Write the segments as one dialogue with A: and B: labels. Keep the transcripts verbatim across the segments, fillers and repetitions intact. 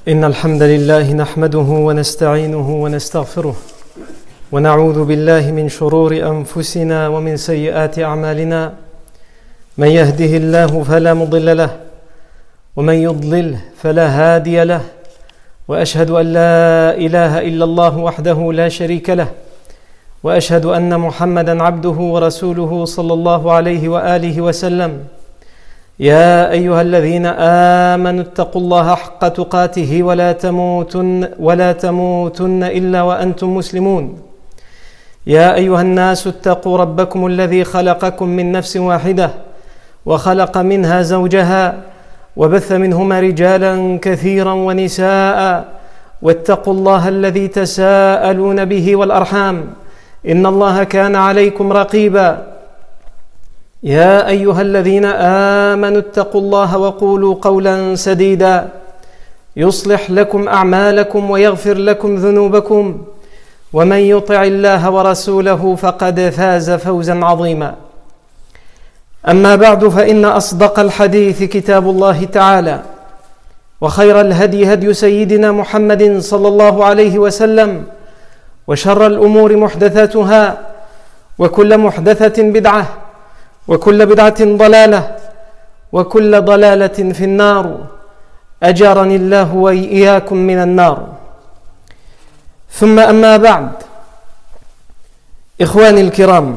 A: إن الحمد لله نحمده ونستعينه ونستغفره ونعوذ بالله من شرور أنفسنا ومن سيئات أعمالنا. من يهده الله فلا مضل له ومن يضلل فلا هادي له، وأشهد أن لا إله إلا الله وحده لا شريك له، وأشهد أن محمدًا عبده ورسوله صلى الله عليه وآله وسلم. يا أيها الذين آمنوا اتقوا الله حق تقاته ولا تموتن ولا تموتن إلا وأنتم مسلمون. يا أيها الناس اتقوا ربكم الذي خلقكم من نفس واحدة وخلق منها زوجها وبث منهما رجالا كثيرا ونساء، واتقوا الله الذي تساءلون به والأرحام إن الله كان عليكم رقيبا. يا أيها الذين آمنوا اتقوا الله وقولوا قولا سديدا يصلح لكم أعمالكم ويغفر لكم ذنوبكم، ومن يطع الله ورسوله فقد فاز فوزا عظيما. أما بعد، فإن أصدق الحديث كتاب الله تعالى، وخير الهدي هدي سيدنا محمد صلى الله عليه وسلم، وشر الأمور محدثاتها، وكل محدثة بدعة، وكل بدعة ضلالة، وكل ضلالة في النار. أجارني الله وإياكم من النار. ثم أما بعد، إخواني الكرام،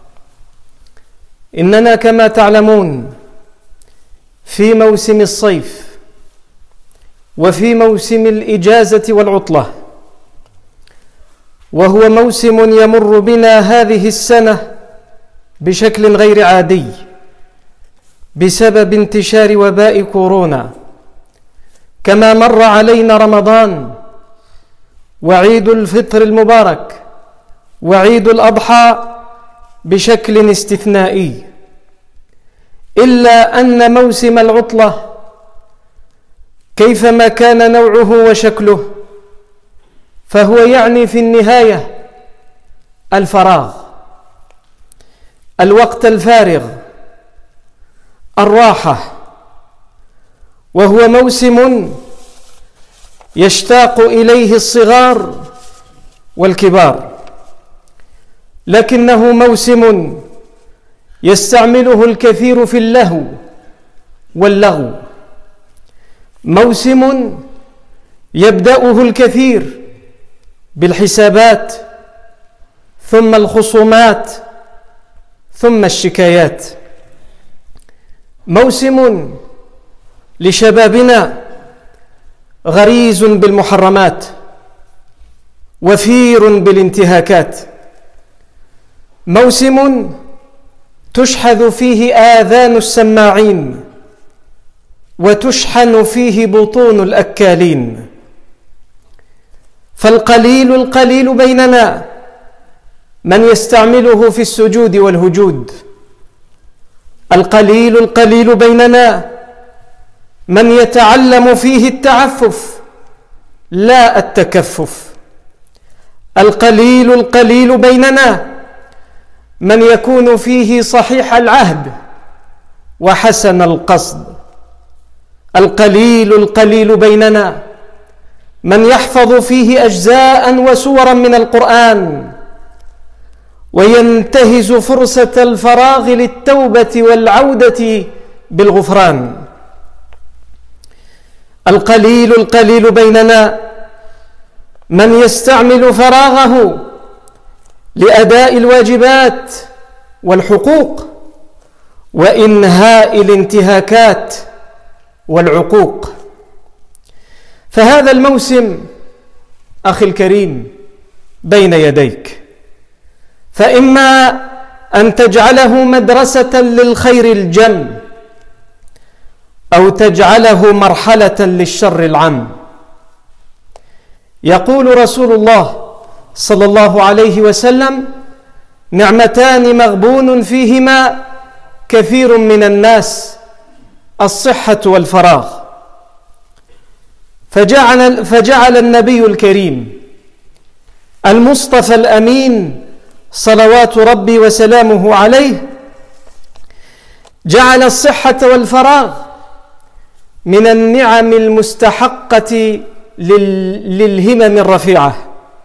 A: إننا كما تعلمون في موسم الصيف وفي موسم الإجازة والعطلة، وهو موسم يمر بنا هذه السنة بشكل غير عادي بسبب انتشار وباء كورونا، كما مر علينا رمضان وعيد الفطر المبارك وعيد الأضحى بشكل استثنائي، إلا أن موسم العطلة كيفما كان نوعه وشكله فهو يعني في النهاية الفراغ، الوقت الفارغ، الراحة، وهو موسم يشتاق إليه الصغار والكبار، لكنه موسم يستعمله الكثير في اللهو واللغو، موسم يبدأه الكثير بالحسابات، ثم الخصومات، ثم الشكايات، موسم لشبابنا غريز بالمحرمات وفير بالانتهاكات، موسم تشحذ فيه آذان السماعين وتشحن فيه بطون الأكالين. فالقليل القليل بيننا من يستعمله في السجود والهجود، القليل القليل بيننا من يتعلم فيه التعفف لا التكفف، القليل القليل بيننا من يكون فيه صحيح العهد وحسن القصد، القليل القليل بيننا من يحفظ فيه أجزاء وسورا من القرآن وينتهز فرصة الفراغ للتوبة والعودة بالغفران، القليل القليل بيننا من يستعمل فراغه لأداء الواجبات والحقوق وإنهاء الانتهاكات والعقوق. فهذا الموسم أخي الكريم بين يديك، فإما أن تجعله مدرسة للخير الجم، أو تجعله مرحلة للشر العم. يقول رسول الله صلى الله عليه وسلم: نعمتان مغبون فيهما كثير من الناس، الصحة والفراغ. فجعل, فجعل النبي الكريم المصطفى الأمين صلوات ربي وسلامه عليه جعل الصحة والفراغ من النعم المستحقة للهمم الرفيعة.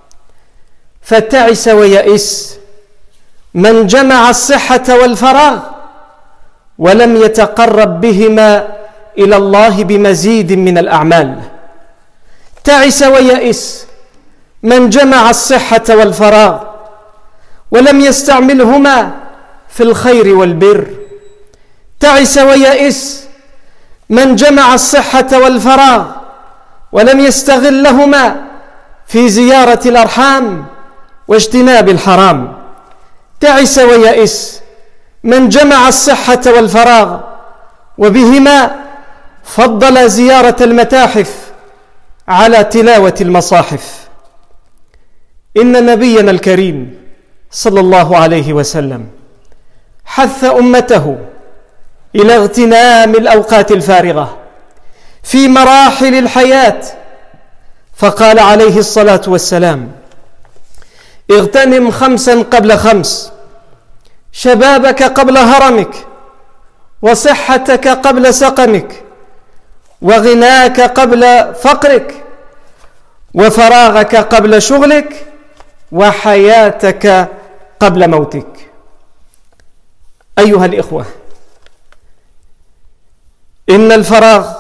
A: فتعس ويئس من جمع الصحة والفراغ ولم يتقرب بهما إلى الله بمزيد من الأعمال. تعس ويئس من جمع الصحة والفراغ ولم يستعملهما في الخير والبر. تعس ويئس من جمع الصحة والفراغ ولم يستغلهما في زيارة الأرحام واجتناب الحرام. تعس ويئس من جمع الصحة والفراغ وبهما فضل زيارة المتاحف على تلاوة المصاحف. إن نبينا الكريم صلى الله عليه وسلم حث أمته إلى اغتنام الأوقات الفارغة في مراحل الحياة، فقال عليه الصلاة والسلام: اغتنم خمسا قبل خمس، شبابك قبل هرمك، وصحتك قبل سقمك، وغناك قبل فقرك، وفراغك قبل شغلك، وحياتك قبل موتك. أيها الإخوة، إن الفراغ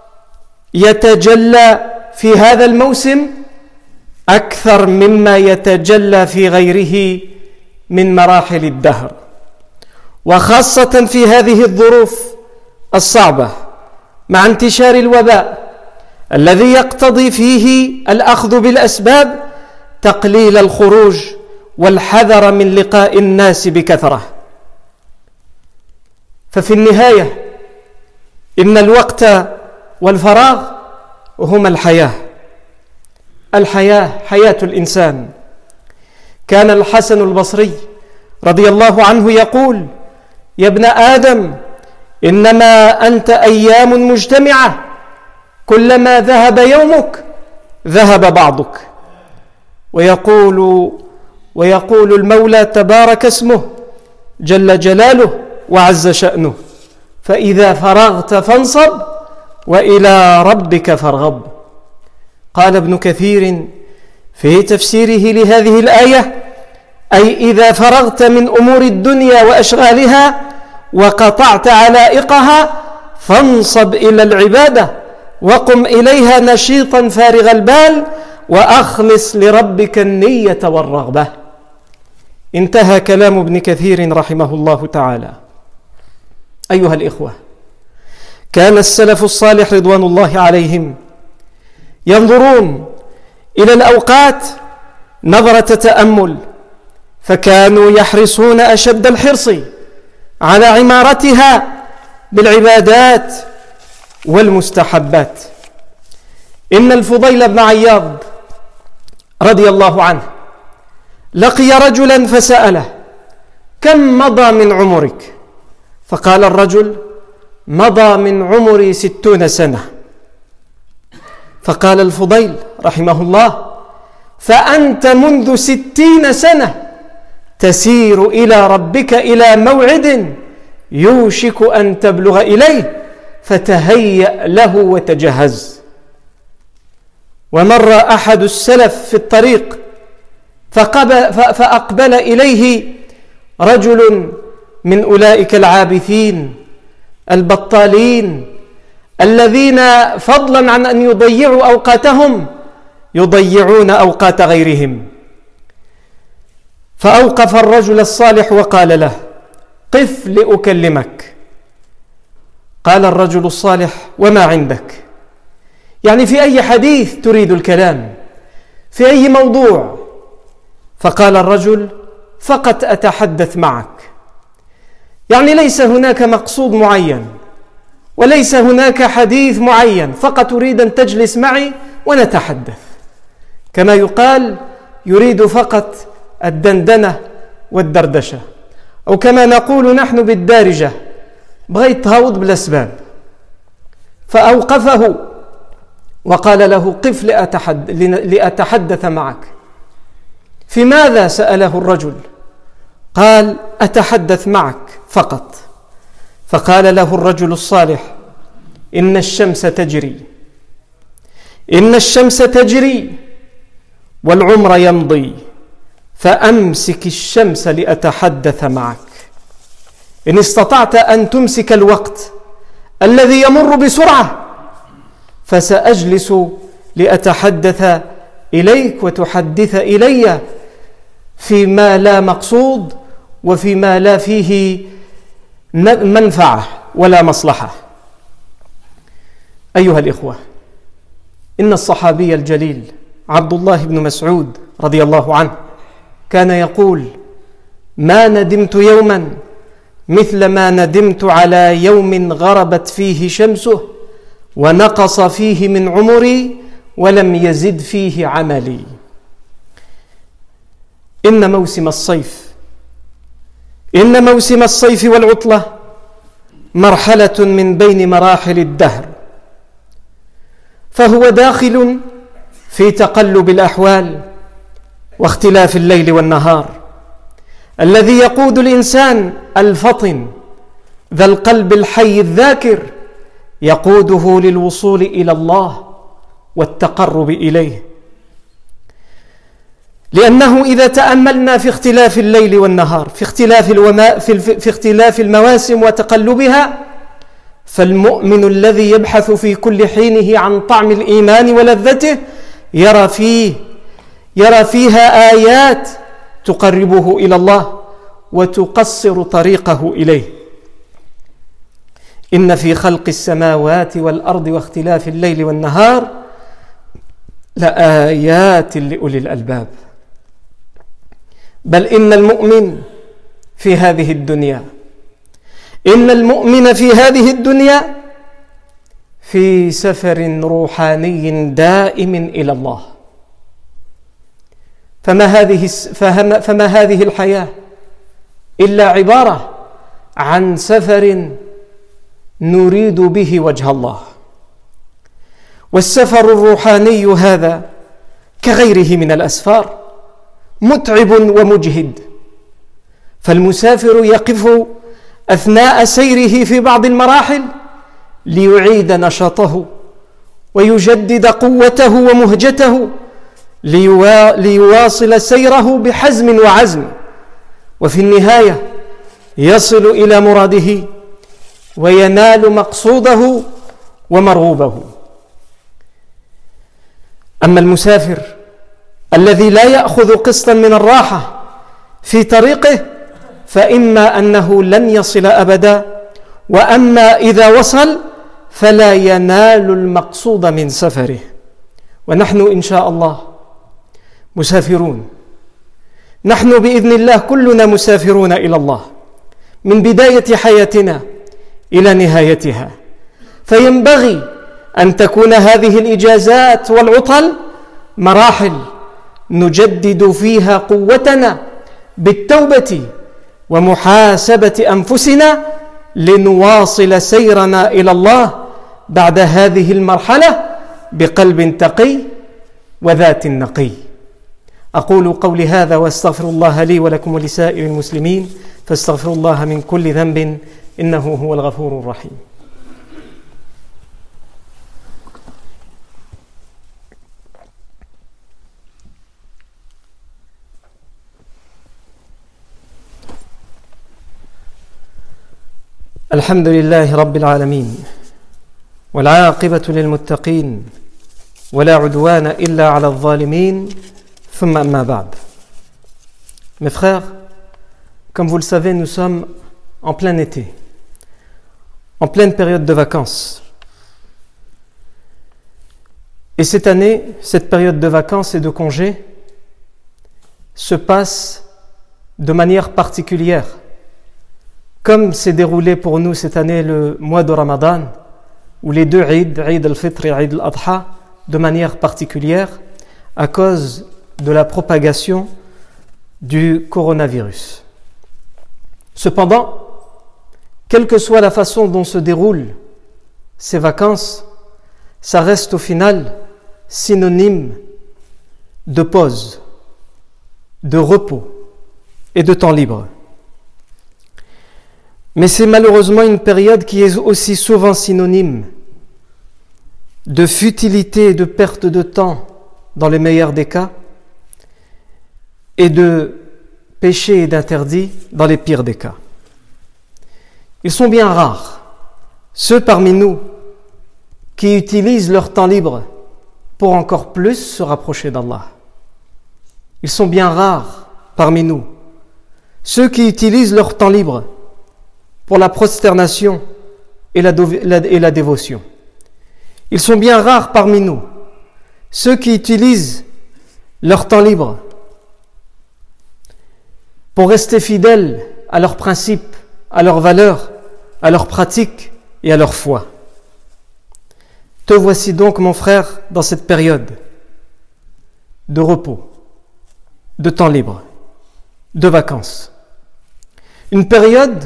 A: يتجلى في هذا الموسم أكثر مما يتجلى في غيره من مراحل الدهر، وخاصة في هذه الظروف الصعبة مع انتشار الوباء الذي يقتضي فيه الأخذ بالأسباب تقليل الخروج والحذر من لقاء الناس بكثرة. ففي النهاية إن الوقت والفراغ هما الحياة. الحياة حياة الإنسان. كان الحسن البصري رضي الله عنه يقول: يا ابن آدم، إنما أنت أيام مجتمعة، كلما ذهب يومك ذهب بعضك. ويقول ويقول المولى تبارك اسمه جل جلاله وعز شأنه: فإذا فرغت فانصب وإلى ربك فارغب. قال ابن كثير في تفسيره لهذه الآية: أي إذا فرغت من أمور الدنيا وأشغالها وقطعت علائقها فانصب إلى العبادة وقم إليها نشيطا فارغ البال وأخلص لربك النية والرغبة. انتهى كلام ابن كثير رحمه الله تعالى. أيها الإخوة، كان السلف الصالح رضوان الله عليهم ينظرون إلى الأوقات نظرة تأمل، فكانوا يحرصون أشد الحرص على عمارتها بالعبادات والمستحبات. إن الفضيل بن عياض رضي الله عنه لقي رجلا فسأله: كم مضى من عمرك؟ فقال الرجل: مضى من عمري ستون سنة. فقال الفضيل رحمه الله: فأنت منذ ستين سنة تسير إلى ربك إلى موعد يوشك أن تبلغ إليه، فتهيأ له وتجهز. ومر أحد السلف في الطريق فأقبل إليه رجل من أولئك العابثين البطالين الذين فضلا عن أن يضيعوا أوقاتهم يضيعون أوقات غيرهم. فأوقف الرجل الصالح وقال له: قف لأكلمك. قال الرجل الصالح: وما عندك؟ يعني في أي حديث تريد الكلام؟ في أي موضوع؟ فقال الرجل: فقط أتحدث معك. يعني ليس هناك مقصود معين وليس هناك حديث معين، فقط أريد أن تجلس معي ونتحدث. كما يقال: يريد فقط الدندنة والدردشة، أو كما نقول نحن بالدارجة: بغيت تهوض بالأسباب. فأوقفه وقال له: قف لأتحدث معك. في ماذا؟ سأله الرجل. قال: أتحدث معك فقط. فقال له الرجل الصالح: إن الشمس تجري، إن الشمس تجري والعمر يمضي فأمسك الشمس لأتحدث معك. إن استطعت أن تمسك الوقت الذي يمر بسرعة فسأجلس لأتحدث إليك وتحدث إلي فيما لا مقصود وفيما لا فيه منفعة ولا مصلحة. أيها الإخوة، إن الصحابي الجليل عبد الله بن مسعود رضي الله عنه كان يقول: ما ندمت يوما مثل ما ندمت على يوم غربت فيه شمسه ونقص فيه من عمري ولم يزد فيه عملي. إن موسم الصيف إن موسم الصيف والعطلة مرحلة من بين مراحل الدهر، فهو داخل في تقلب الأحوال واختلاف الليل والنهار الذي يقود الإنسان الفطن ذا القلب الحي الذاكر يقوده للوصول إلى الله والتقرب إليه. لأنه إذا تأملنا في اختلاف الليل والنهار، في اختلاف الوما في, في اختلاف المواسم وتقلبها، فالمؤمن الذي يبحث في كل حينه عن طعم الإيمان ولذته يرى فيه يرى فيها آيات تقربه إلى الله وتقصر طريقه إليه. إن في خلق السماوات والأرض واختلاف الليل والنهار لآيات لأولي الألباب. بل إن المؤمن في هذه الدنيا إن المؤمن في هذه الدنيا في سفر روحاني دائم إلى الله. فما هذه فما هذه الحياة إلا عبارة عن سفر نريد به وجه الله. والسفر الروحاني هذا كغيره من الأسفار متعب ومجهد، فالمسافر يقف أثناء سيره في بعض المراحل ليعيد نشاطه ويجدد قوته ومهجته ليواصل سيره بحزم وعزم، وفي النهاية يصل إلى مراده وينال مقصوده ومرغوبه. أما المسافر الذي لا يأخذ قسطا من الراحة في طريقه فإما أنه لن يصل أبدا، وأما إذا وصل فلا ينال المقصود من سفره. ونحن إن شاء الله مسافرون، نحن بإذن الله كلنا مسافرون إلى الله من بداية حياتنا إلى نهايتها، فينبغي أن تكون هذه الإجازات والعطل مراحل نجدد فيها قوتنا بالتوبة ومحاسبة أنفسنا لنواصل سيرنا إلى الله بعد هذه المرحلة بقلب تقي وذات نقي. أقول قولي هذا واستغفر الله لي ولكم ولسائر المسلمين، فاستغفروا الله من كل ذنب إنه هو الغفور الرحيم. الحمد لله رب العالمين، والعاقبة للمتقين، ولا عدوان إلا على الظالمين، ثم أما بعد. Mes frères, comme vous le savez, nous sommes en plein été, en pleine période de vacances. Et cette année, cette période de vacances et de congés se passe de manière particulière. Comme s'est déroulé pour nous cette année le mois de Ramadan, ou les deux Eid, Eid al-Fitr et Eid al-Adha, de manière particulière à cause de la propagation du coronavirus. Cependant, quelle que soit la façon dont se déroulent ces vacances, ça reste au final synonyme de pause, de repos et de temps libre. Mais c'est malheureusement une période qui est aussi souvent synonyme de futilité et de perte de temps dans les meilleurs des cas, et de péché et d'interdit dans les pires des cas. Ils sont bien rares, ceux parmi nous qui utilisent leur temps libre pour encore plus se rapprocher d'Allah. Ils sont bien rares parmi nous, ceux qui utilisent leur temps libre pour la prosternation et la, do- la, et la dévotion. Ils sont bien rares parmi nous, ceux qui utilisent leur temps libre pour rester fidèles à leurs principes, à leurs valeurs, à leurs pratiques et à leur foi. Te voici donc, mon frère, dans cette période de repos, de temps libre, de vacances. Une période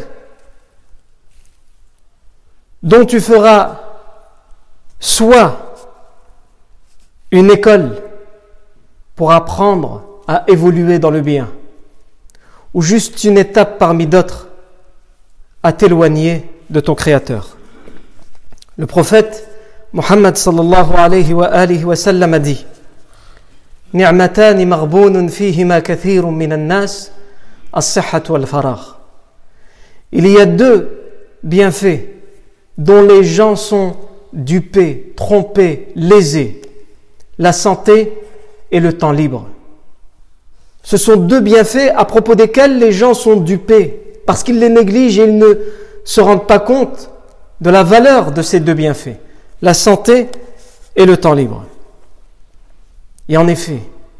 A: dont tu feras soit une école pour apprendre à évoluer dans le bien, ou juste une étape parmi d'autres à t'éloigner de ton Créateur. Le prophète Muhammad sallallahu alayhi wa alihi wa sallam a dit: Ni'matani maghbounun fihima kathirun minan nas, as-sihhat wal faragh. Il y a deux bienfaits dont les gens sont dupés, trompés, lésés: la santé et le temps libre. Ce sont deux bienfaits à propos desquels les gens sont dupés parce qu'ils les négligent et ils ne se rendent pas compte de la valeur de ces deux bienfaits, la santé et le temps libre. Et en effet,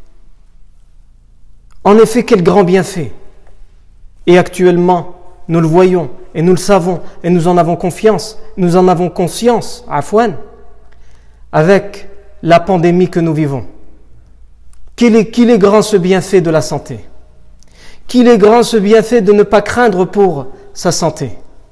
A: en effet, quel grand bienfait! Et actuellement, nous le voyons et nous le savons et nous en avons confiance, nous en avons conscience, afwan, avec la pandémie que nous vivons. Qu'il est, qu'il est grand ce bienfait de la santé. Qu'il est grand ce bienfait de ne pas craindre pour sa santé.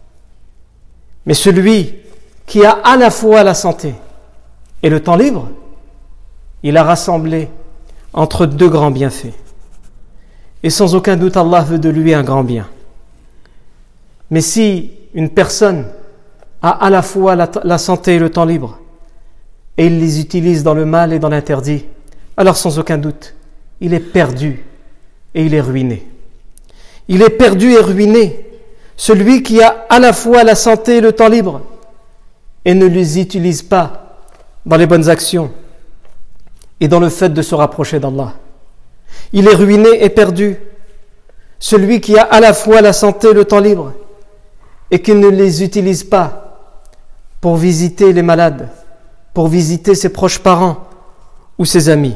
A: Mais celui qui a à la fois la santé et le temps libre, il a rassemblé entre deux grands bienfaits. Et sans aucun doute, Allah veut de lui un grand bien. Mais si une personne a à la fois la, la santé et le temps libre, et il les utilise dans le mal et dans l'interdit, alors sans aucun doute, il est perdu et il est ruiné. Il est perdu et ruiné, celui qui a à la fois la santé et le temps libre et ne les utilise pas dans les bonnes actions et dans le fait de se rapprocher d'Allah. Il est ruiné et perdu, celui qui a à la fois la santé et le temps libre et qui ne les utilise pas pour visiter les malades, pour visiter ses proches parents ou ses amis.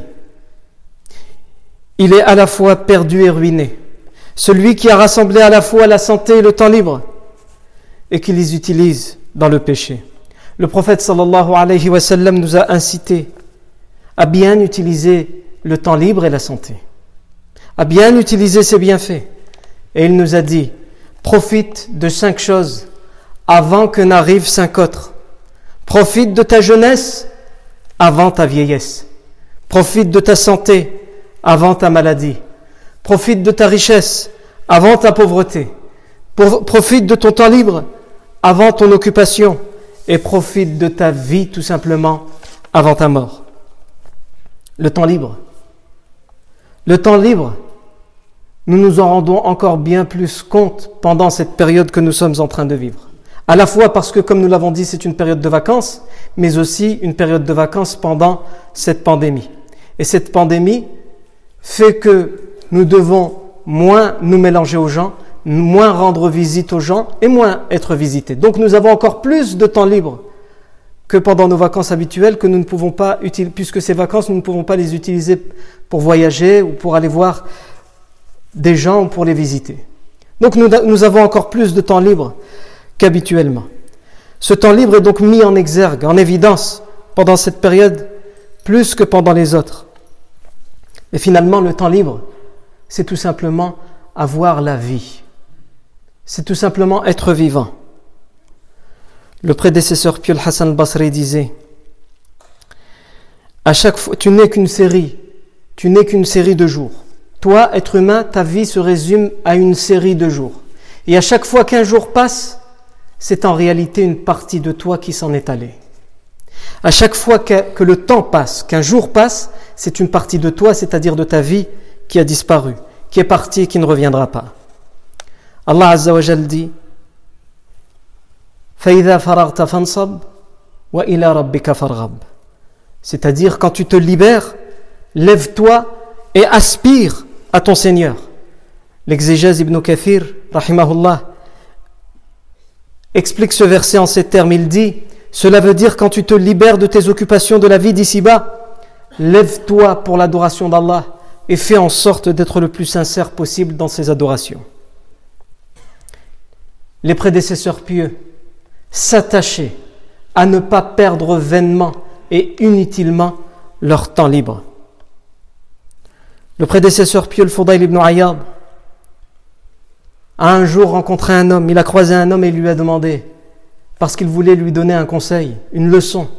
A: Il est à la fois perdu et ruiné, celui qui a rassemblé à la fois la santé et le temps libre et qui les utilise dans le péché. Le prophète sallallahu alayhi wa sallam nous a incité à bien utiliser le temps libre et la santé, à bien utiliser ses bienfaits. Et il nous a dit: profite de cinq choses avant que n'arrivent cinq autres. Profite de ta jeunesse avant ta vieillesse. Profite de ta santé avant ta maladie. Profite de ta richesse avant ta pauvreté. Profite de ton temps libre avant ton occupation. Et profite de ta vie tout simplement avant ta mort. Le temps libre. Le temps libre, nous nous en rendons encore bien plus compte pendant cette période que nous sommes en train de vivre. À la fois parce que, comme nous l'avons dit, c'est une période de vacances, mais aussi une période de vacances pendant cette pandémie. Et cette pandémie fait que nous devons moins nous mélanger aux gens, moins rendre visite aux gens et moins être visités. Donc nous avons encore plus de temps libre que pendant nos vacances habituelles, que nous ne pouvons pas utiliser, puisque ces vacances, nous ne pouvons pas les utiliser pour voyager ou pour aller voir des gens ou pour les visiter. Donc nous, nous avons encore plus de temps libre qu'habituellement. Ce temps libre est donc mis en exergue, en évidence, pendant cette période, plus que pendant les autres. Et finalement, le temps libre, c'est tout simplement avoir la vie. C'est tout simplement être vivant. Le prédécesseur pieux Hassan al-Basri disait: à chaque fois, tu n'es qu'une série, tu n'es qu'une série de jours. Toi, être humain, ta vie se résume à une série de jours. Et à chaque fois qu'un jour passe, c'est en réalité une partie de toi qui s'en est allée. À chaque fois que, que le temps passe, qu'un jour passe, c'est une partie de toi, c'est-à-dire de ta vie, qui a disparu, qui est partie et qui ne reviendra pas. Allah Azza wa Jal dit فَإِذَا فَرَغْتَ فَانْصَبْ وَإِلَى رَبِّكَ فَارْغَبْ. C'est-à-dire, quand tu te libères, lève-toi et aspire à ton Seigneur. L'exégèse Ibn Kathir, rahimahullah, explique ce verset en ces termes. Il dit, cela veut dire quand tu te libères de tes occupations de la vie d'ici-bas, lève-toi pour l'adoration d'Allah et fais en sorte d'être le plus sincère possible dans ces adorations. Les prédécesseurs pieux s'attachaient à ne pas perdre vainement et inutilement leur temps libre. Le prédécesseur pieux, le Fudayl ibn Ayyad, a un jour rencontré un homme. Il a croisé un homme et il lui a demandé, parce qu'il voulait lui donner un conseil, une leçon.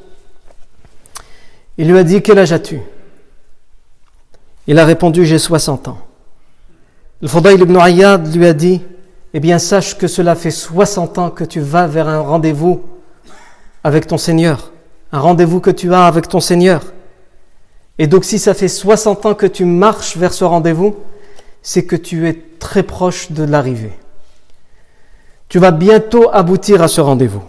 A: Il lui a dit, quel âge as-tu? Il a répondu, j'ai soixante ans. Le Fudayl ibn Ayyad lui a dit, eh bien sache que cela fait soixante ans que tu vas vers un rendez-vous avec ton Seigneur, un rendez-vous que tu as avec ton Seigneur. Et donc si ça fait soixante ans que tu marches vers ce rendez-vous, c'est que tu es très proche de l'arrivée. Tu vas bientôt aboutir à ce rendez-vous.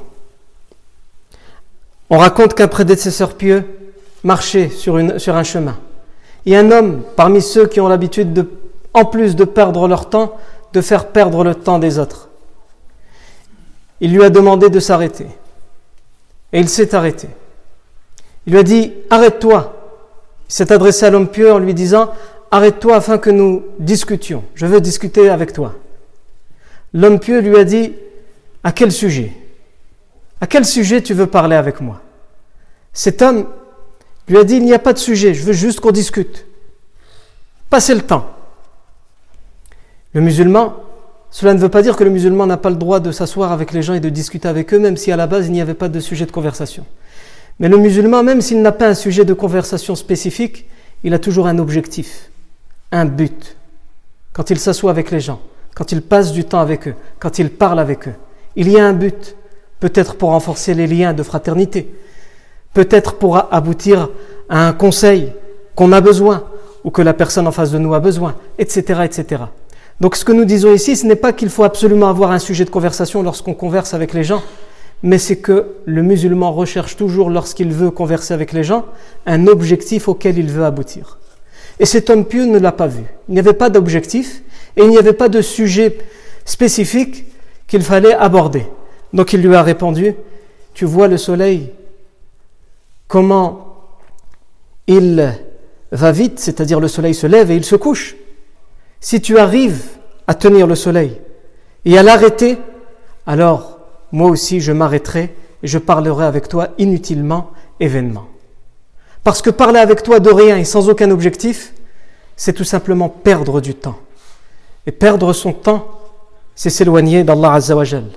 A: On raconte qu'un prédécesseur pieux marchait sur, une, sur un chemin. Et un homme, parmi ceux qui ont l'habitude, de, en plus de perdre leur temps, de faire perdre le temps des autres. Il lui a demandé de s'arrêter. Et il s'est arrêté. Il lui a dit, arrête-toi. Il s'est adressé à l'homme pieux en lui disant, arrête-toi afin que nous discutions. Je veux discuter avec toi. L'homme pieux lui a dit, à quel sujet? À quel sujet tu veux parler avec moi? Cet homme lui a dit, il n'y a pas de sujet, je veux juste qu'on discute. Passez le temps. Le musulman, cela ne veut pas dire que le musulman n'a pas le droit de s'asseoir avec les gens et de discuter avec eux, même si à la base il n'y avait pas de sujet de conversation. Mais le musulman, même s'il n'a pas un sujet de conversation spécifique, il a toujours un objectif, un but. Quand il s'assoit avec les gens, quand il passe du temps avec eux, quand il parle avec eux, il y a un but, peut-être pour renforcer les liens de fraternité, peut-être pour aboutir à un conseil qu'on a besoin, ou que la personne en face de nous a besoin, et cetera, et cetera. Donc ce que nous disons ici, ce n'est pas qu'il faut absolument avoir un sujet de conversation lorsqu'on converse avec les gens, mais c'est que le musulman recherche toujours, lorsqu'il veut converser avec les gens, un objectif auquel il veut aboutir. Et cet homme pieux ne l'a pas vu. Il n'y avait pas d'objectif et il n'y avait pas de sujet spécifique qu'il fallait aborder. Donc il lui a répondu, tu vois le soleil, comment il va vite, c'est-à-dire le soleil se lève et il se couche. Si tu arrives à tenir le soleil et à l'arrêter, alors moi aussi je m'arrêterai et je parlerai avec toi inutilement et vainement. Parce que parler avec toi de rien et sans aucun objectif, c'est tout simplement perdre du temps. Et perdre son temps, c'est s'éloigner d'Allah Azza wa Jal.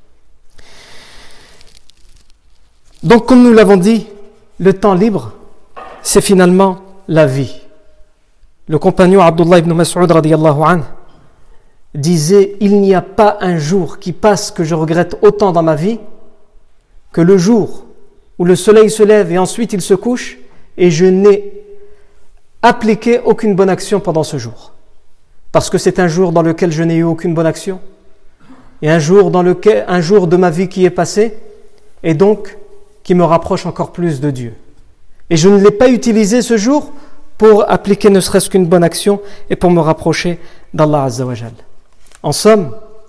A: Donc comme nous l'avons dit, le temps libre, c'est finalement la vie. Le compagnon Abdullah ibn Mas'ud radiyallahu anhu disait, il n'y a pas un jour qui passe que je regrette autant dans ma vie que le jour où le soleil se lève et ensuite il se couche et je n'ai appliqué aucune bonne action pendant ce jour. Parce que c'est un jour dans lequel je n'ai eu aucune bonne action et un jour, dans lequel, un jour de ma vie qui est passé et donc qui me rapproche encore plus de Dieu. Et je ne l'ai pas utilisé ce jour pour appliquer ne serait-ce qu'une bonne action et pour me rapprocher d'Allah Azza wa Jal. En somme,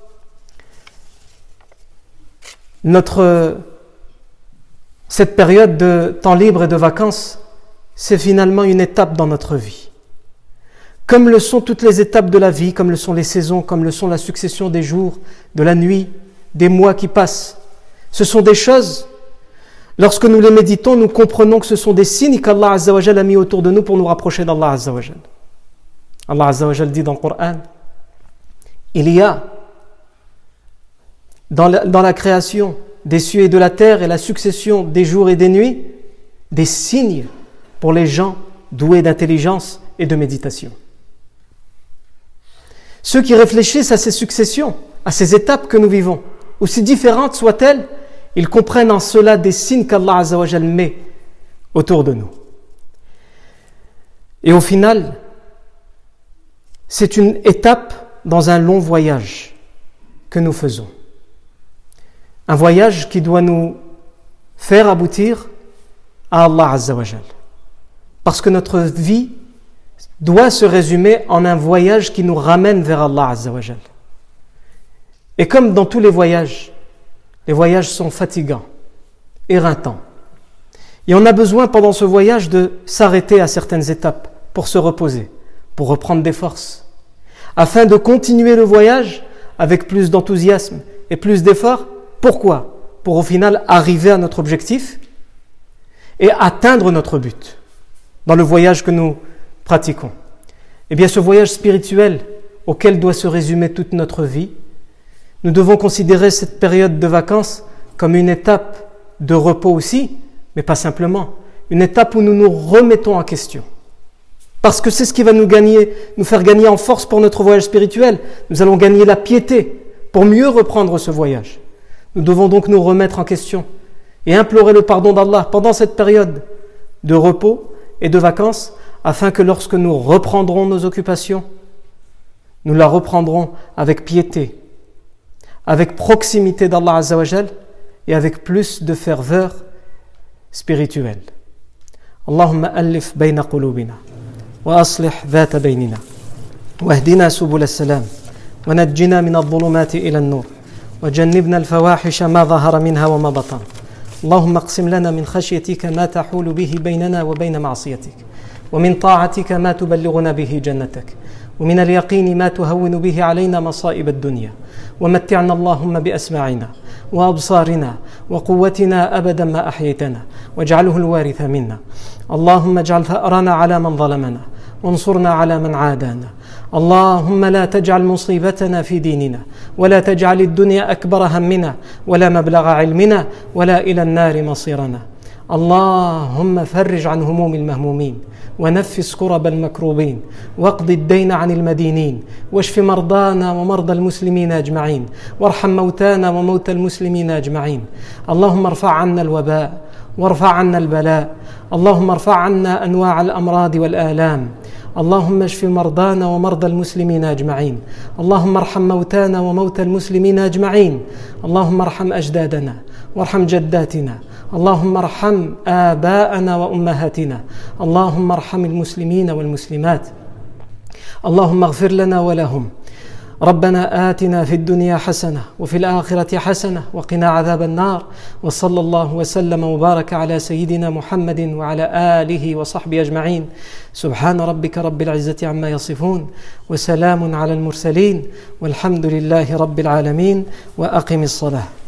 A: notre, cette période de temps libre et de vacances, c'est finalement une étape dans notre vie. Comme le sont toutes les étapes de la vie, comme le sont les saisons, comme le sont la succession des jours, de la nuit, des mois qui passent. Ce sont des choses, lorsque nous les méditons, nous comprenons que ce sont des signes qu'Allah Azza wa Jal a mis autour de nous pour nous rapprocher d'Allah Azza wa Jal. Allah Azza wa Jal dit dans le Coran, il y a dans la, dans la création des cieux et de la terre et la succession des jours et des nuits, des signes pour les gens doués d'intelligence et de méditation. Ceux qui réfléchissent à ces successions, à ces étapes que nous vivons, aussi différentes soient-elles, ils comprennent en cela des signes qu'Allah Azza wa Jal met autour de nous. Et au final, c'est une étape dans un long voyage que nous faisons. Un voyage qui doit nous faire aboutir à Allah Azza wa Jal. Parce que notre vie doit se résumer en un voyage qui nous ramène vers Allah Azza wa Jal. Et comme dans tous les voyages, les voyages sont fatigants, éreintants. Et on a besoin pendant ce voyage de s'arrêter à certaines étapes pour se reposer, pour reprendre des forces, afin de continuer le voyage avec plus d'enthousiasme et plus d'efforts. Pourquoi ? Pour au final arriver à notre objectif et atteindre notre but dans le voyage que nous pratiquons. Eh bien, ce voyage spirituel auquel doit se résumer toute notre vie, nous devons considérer cette période de vacances comme une étape de repos aussi, mais pas simplement, une étape où nous nous remettons en question. Parce que c'est ce qui va nous gagner, nous faire gagner en force pour notre voyage spirituel. Nous allons gagner la piété pour mieux reprendre ce voyage. Nous devons donc nous remettre en question et implorer le pardon d'Allah pendant cette période de repos et de vacances, afin que lorsque nous reprendrons nos occupations, nous la reprendrons avec piété, avec proximité d'Allah Azza wa Jal et avec plus de ferveur spirituelle. Allahumma allif bayna qulubina wa aslih dhata baynina wahdina subul as-salam wa najjina min adh-dhulumati ila an-nur وجنبنا الفواحش ما ظهر منها وما بطن اللهم اقسم لنا من خشيتك ما تحول به بيننا وبين معصيتك ومن طاعتك ما تبلغنا به جنتك ومن اليقين ما تهون به علينا مصائب الدنيا ومتعنا اللهم بأسماعنا وأبصارنا وقوتنا أبدا ما أحييتنا واجعله الوارث منا اللهم اجعل ثأرنا على من ظلمنا وانصرنا على من عادانا اللهم لا تجعل مصيبتنا في ديننا ولا تجعل الدنيا أكبر همنا ولا مبلغ علمنا ولا إلى النار مصيرنا اللهم فرج عن هموم المهمومين ونفس كرب المكروبين واقض الدين عن المدينين واشف مرضانا ومرضى المسلمين أجمعين وارحم موتانا وموتى المسلمين أجمعين اللهم ارفع عنا الوباء وارفع عنا البلاء اللهم ارفع عنا أنواع الأمراض والآلام اللهم اشف مرضانا ومرضى المسلمين أجمعين اللهم ارحم موتانا وموتى المسلمين أجمعين اللهم ارحم أجدادنا وارحم جداتنا اللهم ارحم آباءنا وأمهاتنا اللهم ارحم المسلمين والمسلمات اللهم اغفر لنا ولهم ربنا آتنا في الدنيا حسنة وفي الآخرة حسنة وقنا عذاب النار وصلى الله وسلم وبارك على سيدنا محمد وعلى آله وصحبه أجمعين سبحان ربك رب العزة عما يصفون وسلام على المرسلين والحمد لله رب العالمين وأقم الصلاة.